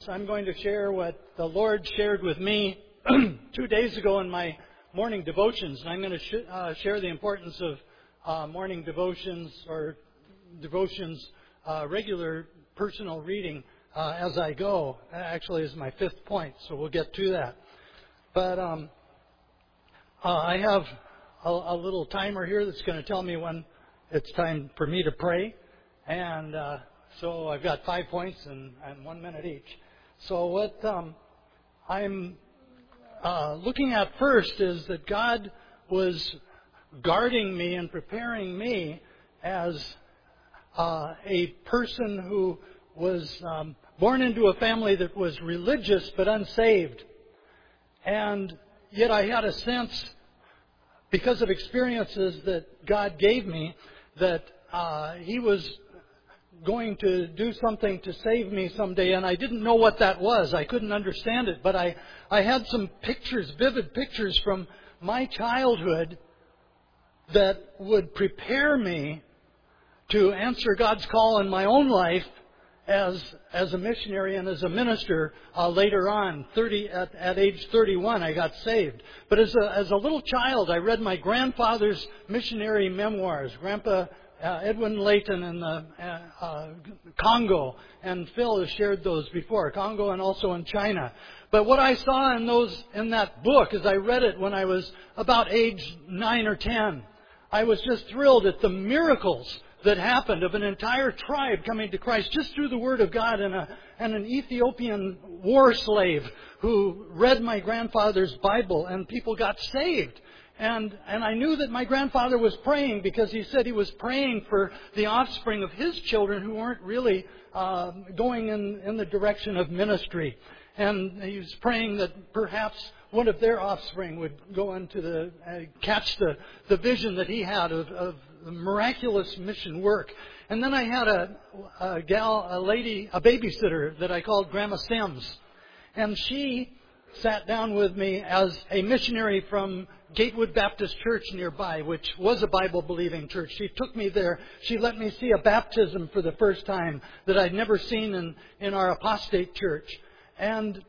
I'm going to share what the Lord shared with me 2 days ago in my morning devotions. And I'm going to share the importance of morning devotions or devotions, regular personal reading as I go. Actually, is my fifth point, so we'll get to that. But I have a little timer here that's going to tell me when it's time for me to pray. And so I've got 5 points and 1 minute each. So what I'm looking at first is that God was guarding me and preparing me as a person who was born into a family that was religious but unsaved. And yet I had a sense, because of experiences that God gave me, that He was going to do something to save me someday, and I didn't know what that was. I couldn't understand it, but I had some pictures, vivid pictures from my childhood that would prepare me to answer God's call in my own life as a missionary and as a minister later on. At age 31, I got saved. But as a little child, I read my grandfather's missionary memoirs. Grandpa Edwin Layton in the Congo, and Phil has shared those before, Congo and also in China. But what I saw in that book, as I read it when I was about age 9 or 10, I was just thrilled at the miracles that happened of an entire tribe coming to Christ just through the Word of God, and an Ethiopian war slave who read my grandfather's Bible, and people got saved. And I knew that my grandfather was praying, because he said he was praying for the offspring of his children who weren't really going in the direction of ministry. And he was praying that perhaps one of their offspring would go into catch the vision that he had of the miraculous mission work. And then I had a babysitter that I called Grandma Sims. And she sat down with me as a missionary from Gatewood Baptist Church nearby, which was a Bible-believing church. She took me there. She let me see a baptism for the first time that I'd never seen in our apostate church. And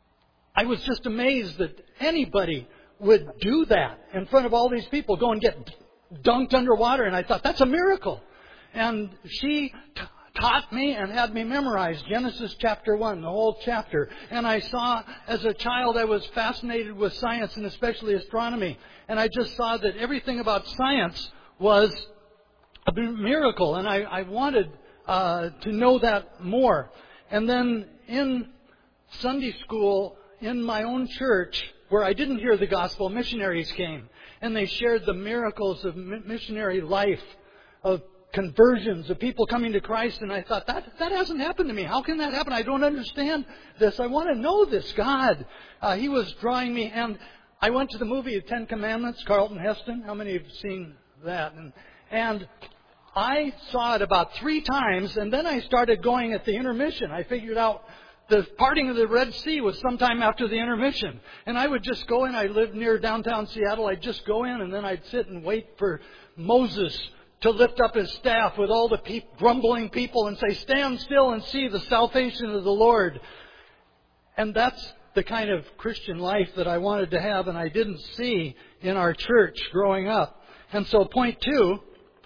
I was just amazed that anybody would do that in front of all these people, go and get dunked underwater. And I thought, that's a miracle. And she taught me and had me memorize Genesis chapter 1, the whole chapter. And I saw, as a child, I was fascinated with science, and especially astronomy. And I just saw that everything about science was a miracle. And I wanted to know that more. And then in Sunday school, in my own church, where I didn't hear the gospel, missionaries came. And they shared the miracles of missionary life, of conversions, of people coming to Christ. And I thought, that hasn't happened to me. How can that happen? I don't understand this. I want to know this God. He was drawing me. And I went to the movie, The Ten Commandments, Charlton Heston. How many have seen that? And I saw it about 3 times. And then I started going at the intermission. I figured out the parting of the Red Sea was sometime after the intermission. And I would just go in. I lived near downtown Seattle. I'd just go in, and then I'd sit and wait for Moses to lift up his staff with all the grumbling people and say, stand still and see the salvation of the Lord. And that's the kind of Christian life that I wanted to have, and I didn't see in our church growing up. And so point 2,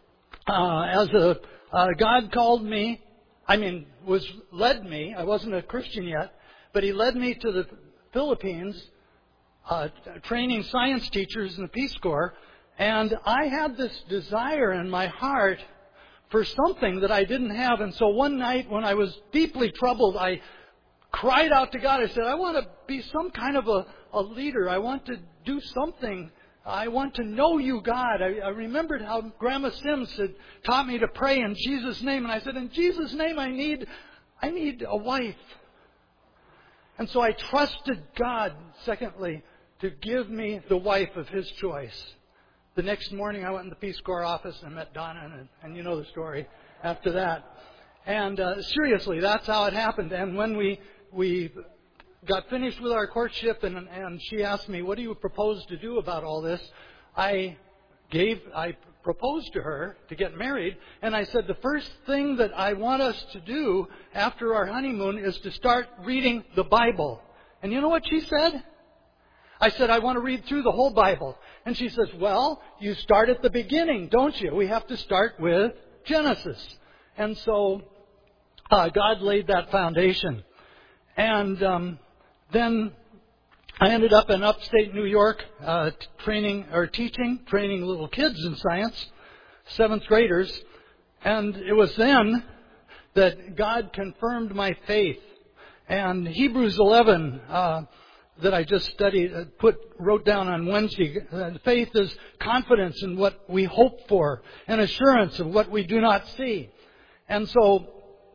God called me, led me. I wasn't a Christian yet, but He led me to the Philippines, training science teachers in the Peace Corps. And I had this desire in my heart for something that I didn't have. And so one night when I was deeply troubled, I cried out to God. I said, I want to be some kind of a leader. I want to do something. I want to know You, God. I remembered how Grandma Sims had taught me to pray in Jesus' name. And I said, in Jesus' name, I need a wife. And so I trusted God, secondly, to give me the wife of His choice. The next morning, I went in the Peace Corps office and met Donna, and you know the story after that. And seriously, that's how it happened. And when we got finished with our courtship, and she asked me, what do you propose to do about all this? I proposed to her to get married, and I said, the first thing that I want us to do after our honeymoon is to start reading the Bible. And you know what she said? I said, I want to read through the whole Bible. And she says, well, you start at the beginning, don't you? We have to start with Genesis. And so God laid that foundation. And then I ended up in upstate New York training little kids in science, 7th graders. And it was then that God confirmed my faith. And Hebrews 11 that I just studied, wrote down on Wednesday. Faith is confidence in what we hope for, and assurance of what we do not see. And so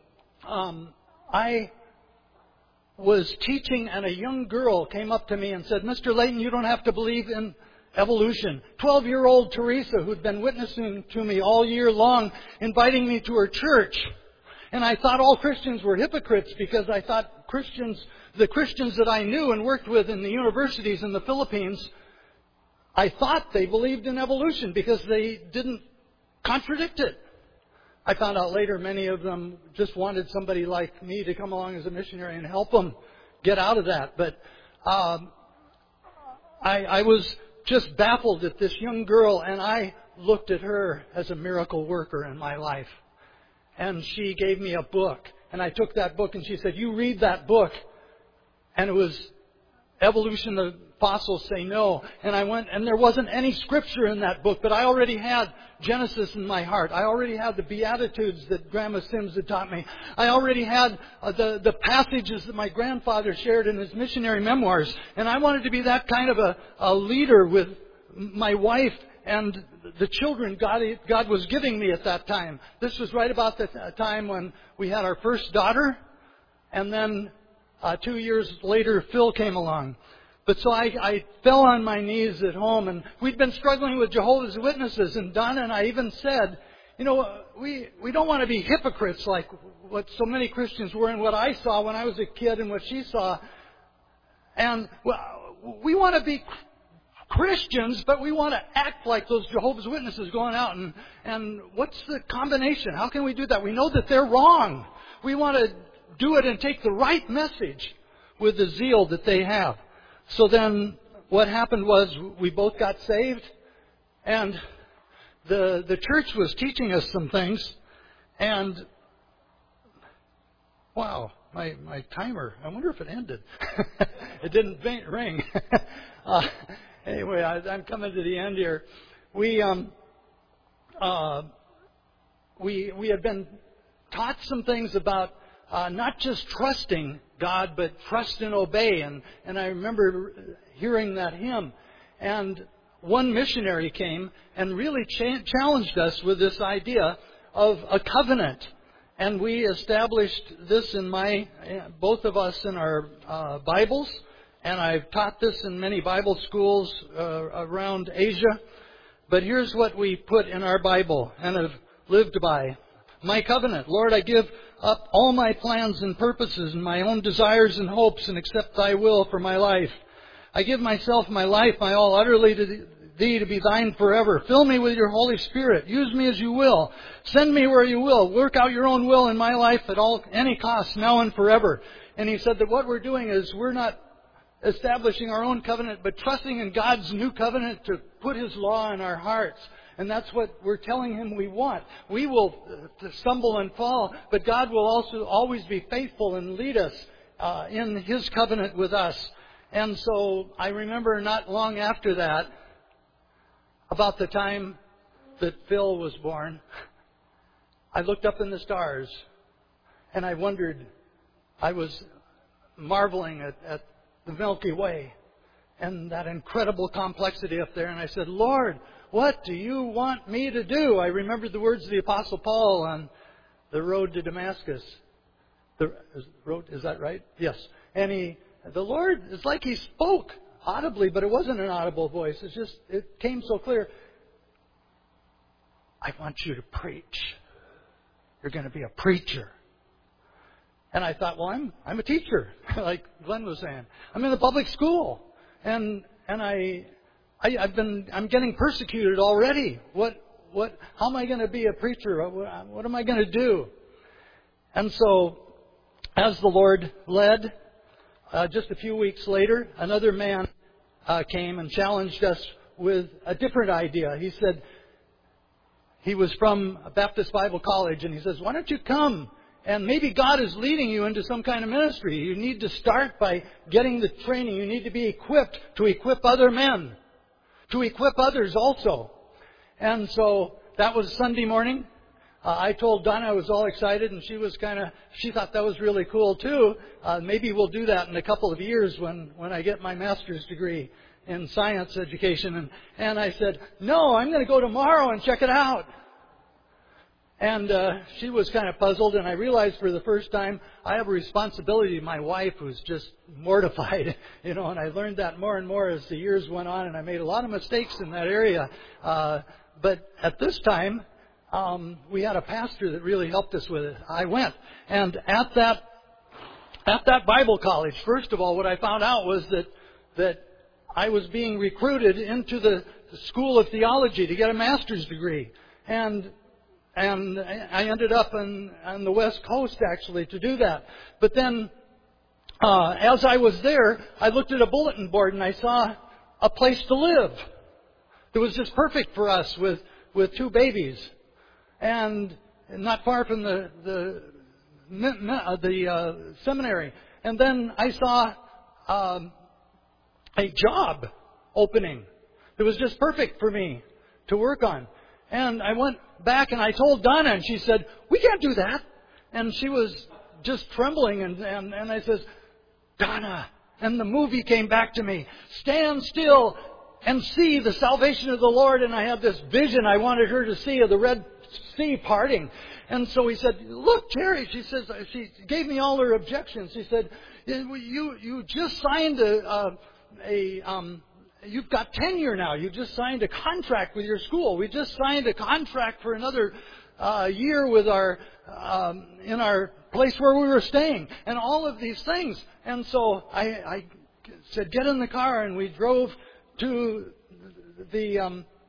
I was teaching, and a young girl came up to me and said, Mr. Layton, you don't have to believe in evolution. 12-year-old Teresa, who'd been witnessing to me all year long, inviting me to her church. And I thought all Christians were hypocrites, because I thought the Christians that I knew and worked with in the universities in the Philippines, I thought they believed in evolution because they didn't contradict it. I found out later many of them just wanted somebody like me to come along as a missionary and help them get out of that. But I was just baffled at this young girl, and I looked at her as a miracle worker in my life. And she gave me a book, and I took that book, and she said, you read that book. And it was Evolution, the Fossils Say No. And I went, and there wasn't any scripture in that book, but I already had Genesis in my heart. I already had the Beatitudes that Grandma Sims had taught me. I already had the passages that my grandfather shared in his missionary memoirs. And I wanted to be that kind of a leader with my wife and the children God was giving me at that time. This was right about the time when we had our first daughter, and then 2 years later, Phil came along. But so I fell on my knees at home, and we'd been struggling with Jehovah's Witnesses, and Donna and I even said, you know, we don't want to be hypocrites like what so many Christians were, and what I saw when I was a kid and what she saw. And we want to be Christians, but we want to act like those Jehovah's Witnesses going out. And what's the combination? How can we do that? We know that they're wrong. We want to do it and take the right message with the zeal that they have. So then what happened was we both got saved, and the church was teaching us some things. And wow, my timer, I wonder if it ended. It didn't ring. Anyway, I'm coming to the end here. We had been taught some things about not just trusting God, but trust and obey. And I remember hearing that hymn. And one missionary came and really challenged us with this idea of a covenant. And we established this in both of us in our Bibles. And I've taught this in many Bible schools around Asia. But here's what we put in our Bible and have lived by. My covenant. Lord, I give up all my plans and purposes and my own desires and hopes and accept thy will for my life. I give myself, my life, my all utterly to thee to be thine forever. Fill me with your Holy Spirit. Use me as you will. Send me where you will. Work out your own will in my life at any cost, now and forever. And he said that what we're doing is we're not establishing our own covenant, but trusting in God's new covenant to put His law in our hearts. And that's what we're telling Him we want. We will stumble and fall, but God will also always be faithful and lead us in His covenant with us. And so I remember not long after that, about the time that Phil was born, I looked up in the stars and I wondered, I was marveling at the Milky Way and that incredible complexity up there. And I said, Lord, what do you want me to do? I remembered the words of the Apostle Paul on the road to Damascus. Is that right? Yes. And the Lord, it's like He spoke audibly, but it wasn't an audible voice. It came so clear. I want you to preach. You're going to be a preacher. And I thought, well, I'm a teacher, like Glenn was saying. I'm in the public school, and I'm getting persecuted already. What how am I going to be a preacher? What am I going to do? And so, as the Lord led, just a few weeks later, another man came and challenged us with a different idea. He said, he was from Baptist Bible College, and he says, why don't you come? And maybe God is leading you into some kind of ministry. You need to start by getting the training. You need to be equipped to equip other men, to equip others also. And so that was Sunday morning. I told Donna I was all excited, and she thought that was really cool too. Maybe we'll do that in a couple of years when I get my master's degree in science education. And I said, no, I'm going to go tomorrow and check it out. And she was kind of puzzled, and I realized for the first time I have a responsibility to my wife who's just mortified, and I learned that more and more as the years went on, and I made a lot of mistakes in that area. But at this time, we had a pastor that really helped us with it. I went, and at that Bible college, first of all, what I found out was that I was being recruited into the School of Theology to get a master's degree. And I ended up on the West Coast, actually, to do that. But then, as I was there, I looked at a bulletin board and I saw a place to live. It was just perfect for us with two babies. And not far from the seminary. And then I saw a job opening. It was just perfect for me to work on. And I went back and I told Donna, and she said, we can't do that. And she was just trembling, and I says, Donna, and the movie came back to me, stand still and see the salvation of the Lord. And I had this vision I wanted her to see of the Red Sea parting. And so he said, look, Jerry, she says, she gave me all her objections. She said, you just signed you've got tenure now. You just signed a contract with your school. We just signed a contract for another year with in our place where we were staying, and all of these things. And so I said, get in the car, and we drove to the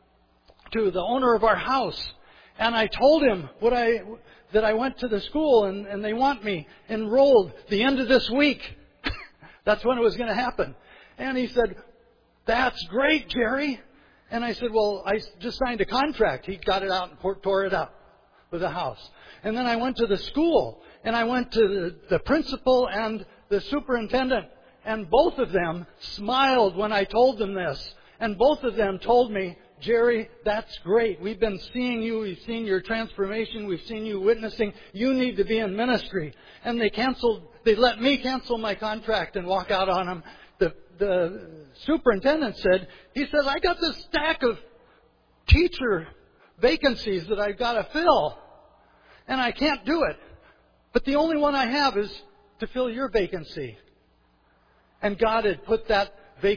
owner of our house, and I told him that I went to the school and they want me enrolled the end of this week. That's when it was going to happen. And he said, that's great, Jerry. And I said, well, I just signed a contract. He got it out and tore it up with the house. And then I went to the school, and I went to the principal and the superintendent, and both of them smiled when I told them this. And both of them told me, Jerry, that's great. We've been seeing you. We've seen your transformation. We've seen you witnessing. You need to be in ministry. And they let me cancel my contract and walk out on them. The superintendent said, I got this stack of teacher vacancies that I've got to fill, and I can't do it. But the only one I have is to fill your vacancy. And God had put that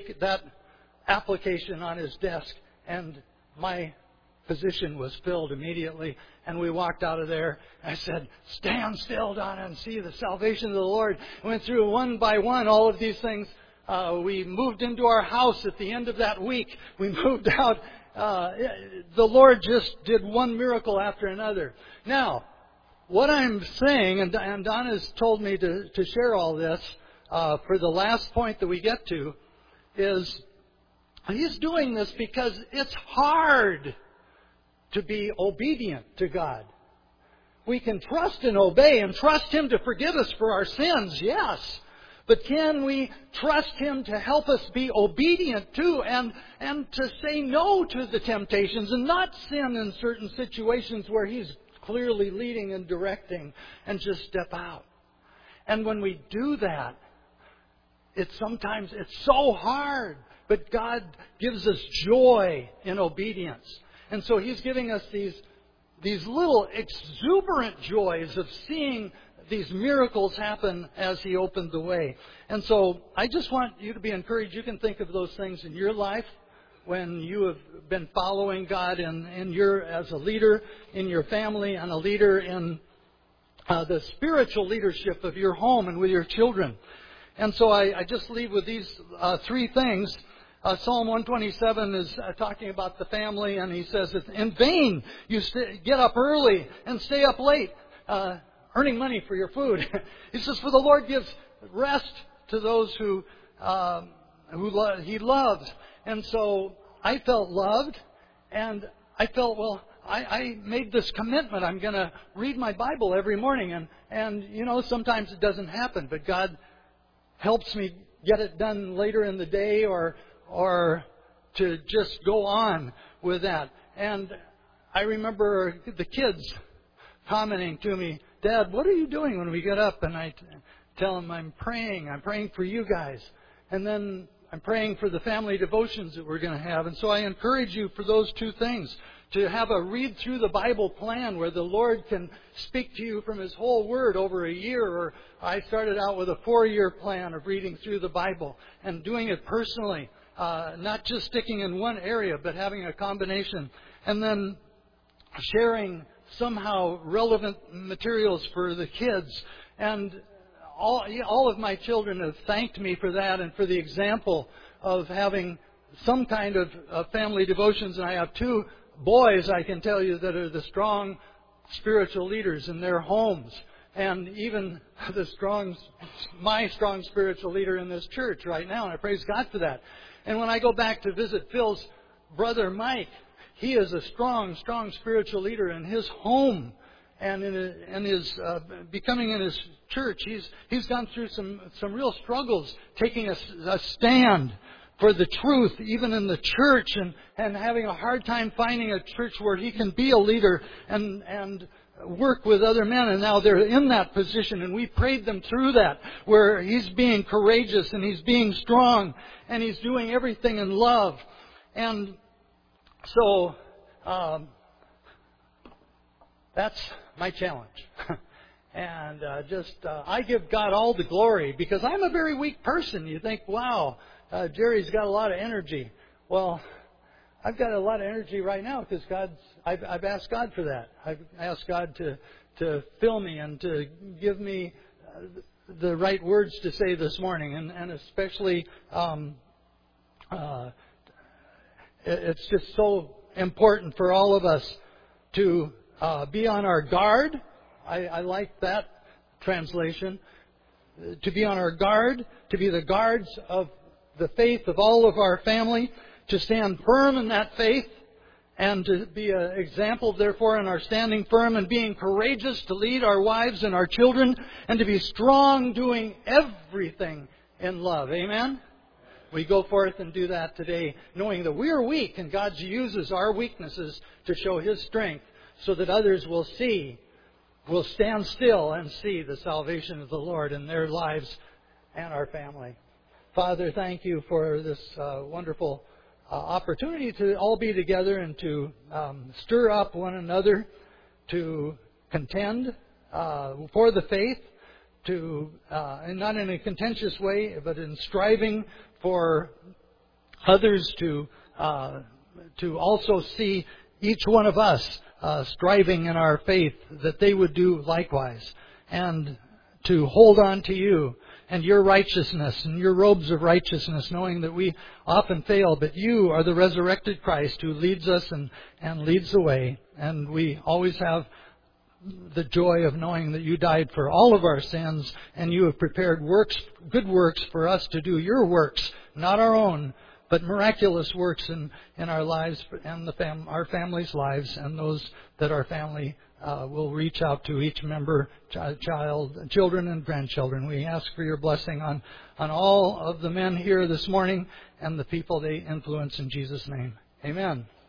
application on his desk, and my position was filled immediately. And we walked out of there. I said, stand still, Donna, and see the salvation of the Lord. I went through one by one all of these things. We moved into our house at the end of that week. We moved out. The Lord just did one miracle after another. Now, what I'm saying, and Donna's told me to share all this for the last point that we get to, is he's doing this because it's hard to be obedient to God. We can trust and obey and trust Him to forgive us for our sins, yes. But can we trust Him to help us be obedient too, and to say no to the temptations and not sin in certain situations where He's clearly leading and directing, and just step out? And when we do that, sometimes it's so hard, but God gives us joy in obedience. And so He's giving us these little exuberant joys of seeing these miracles happen as He opened the way. And so I just want you to be encouraged. You can think of those things in your life when you have been following God as a leader in your family and a leader in the spiritual leadership of your home and with your children. And so I just leave with these three things. Psalm 127 is talking about the family, and he says, "It's in vain you get up early and stay up late, earning money for your food." He says, "For the Lord gives rest to those who He loves." And so I felt loved, and I felt, well, I made this commitment. I'm going to read my Bible every morning, and you know, sometimes it doesn't happen, but God helps me get it done later in the day, or to just go on with that. And I remember the kids commenting to me, "Dad, what are you doing when we get up?" And I tell them, I'm praying for you guys. And then I'm praying for the family devotions that we're going to have. And so I encourage you for those two things, to have a read through the Bible plan where the Lord can speak to you from His whole Word over a year. Or I started out with a 4-year plan of reading through the Bible and doing it personally, not just sticking in one area, but having a combination. And then sharing somehow relevant materials for the kids. And all of my children have thanked me for that and for the example of having some kind of family devotions. And I have 2 boys, I can tell you, that are the strong spiritual leaders in their homes. And even my strong spiritual leader in this church right now. And I praise God for that. And when I go back to visit Phil's brother Mike, he is a strong spiritual leader in his home. And in his becoming in his church, he's gone through some real struggles, taking a stand for the truth, even in the church, and having a hard time finding a church where he can be a leader and work with other men. And now they're in that position, and we prayed them through that, where he's being courageous and he's being strong and he's doing everything in love. And so that's my challenge. And I give God all the glory, because I'm a very weak person. You think, wow, Jerry's got a lot of energy. Well, I've got a lot of energy right now because I've asked God for that. I've asked God to fill me and to give me the right words to say this morning. And especially, it's just so important for all of us to be on our guard. I like that translation. To be on our guard, to be the guards of the faith of all of our family, to stand firm in that faith, and to be an example, therefore, in our standing firm and being courageous to lead our wives and our children, and to be strong, doing everything in love. Amen? We go forth and do that today, knowing that we are weak, and God uses our weaknesses to show His strength, so that others will stand still and see the salvation of the Lord in their lives and our family. Father, thank You for this wonderful opportunity to all be together and to stir up one another, to contend for the faith, and not in a contentious way, but in striving for others to also see each one of us striving in our faith, that they would do likewise, and to hold on to You and Your righteousness and Your robes of righteousness, knowing that we often fail, but You are the resurrected Christ who leads us and leads the way. And we always have the joy of knowing that You died for all of our sins, and You have prepared good works for us to do, Your works, not our own, but miraculous works in our lives and our families' lives, and those that our family will reach out to, each member, children and grandchildren. We ask for Your blessing on all of the men here this morning and the people they influence, in Jesus' name. Amen.